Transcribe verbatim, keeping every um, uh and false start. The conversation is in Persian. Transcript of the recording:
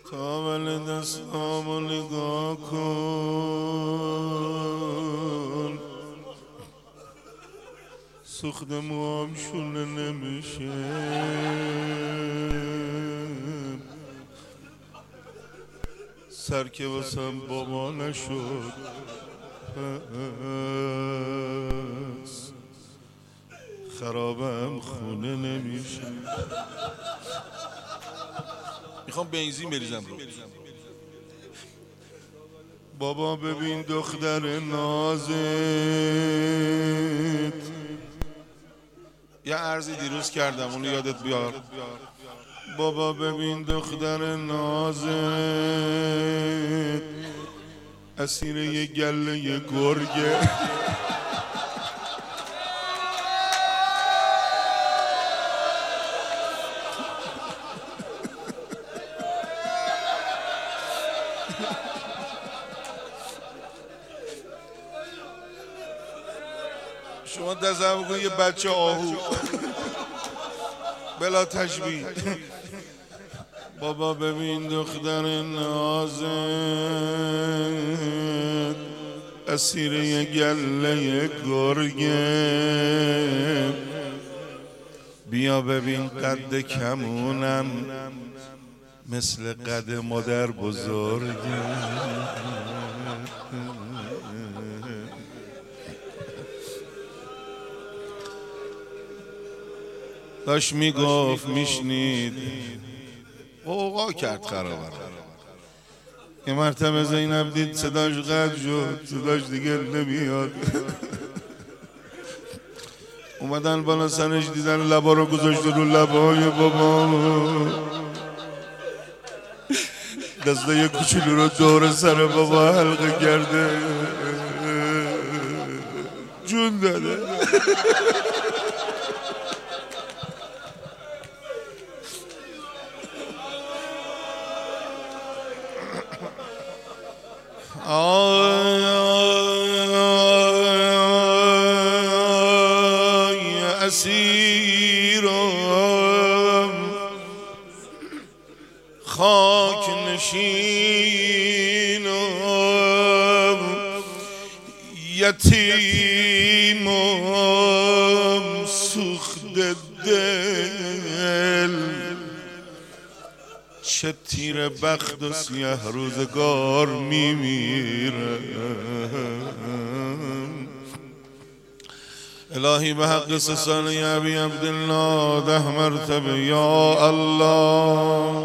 تا ول دستامو نگاه کن، سخت موام شونه نمیشه، سر که واسم بابا نشد پس خرابم خونه نمیشه. میخوام بنزین بریزم رو. بابا ببین دختر نازت، یه عرضی دیروز کردم اونو یادت بیار. بابا ببین دختر نازت اسیر یه گله یه گرگه. شما تصور کن یه بچه آهو بلا تشبیه. بابا ببین دختر نازت اسیر یه گله یه گرگه، بیا ببین قد کمونم مثل قد مادر بزرگه. داشت میگفت میشنید اوقا کرد خرابه. یه مرتبه زینب دید صداش قطع شد، صداش دیگه نمیاد. اومدن بالا سرش دیدن لبا رو گذاشته رو لبای بابا، دسته کوچولو رو دور سر بابا حلقه کرده، جون داده. آی اسیرم خاک نشینم، یتیمم سوخت دل، چه تیر بخت و سیه روزگار میمیرم. الهی به حق سه ساله ابی عبدالله ده مرتبه یا الله